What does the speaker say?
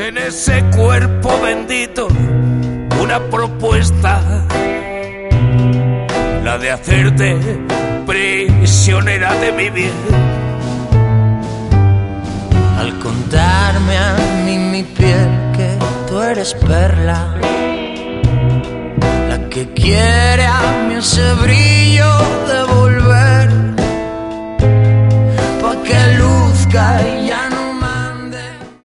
en ese cuerpo bendito una propuesta, la de hacerte prisionera de mi bien. Al contarme a mí mi piel que tú eres perla, la que quiere a mí ese brillo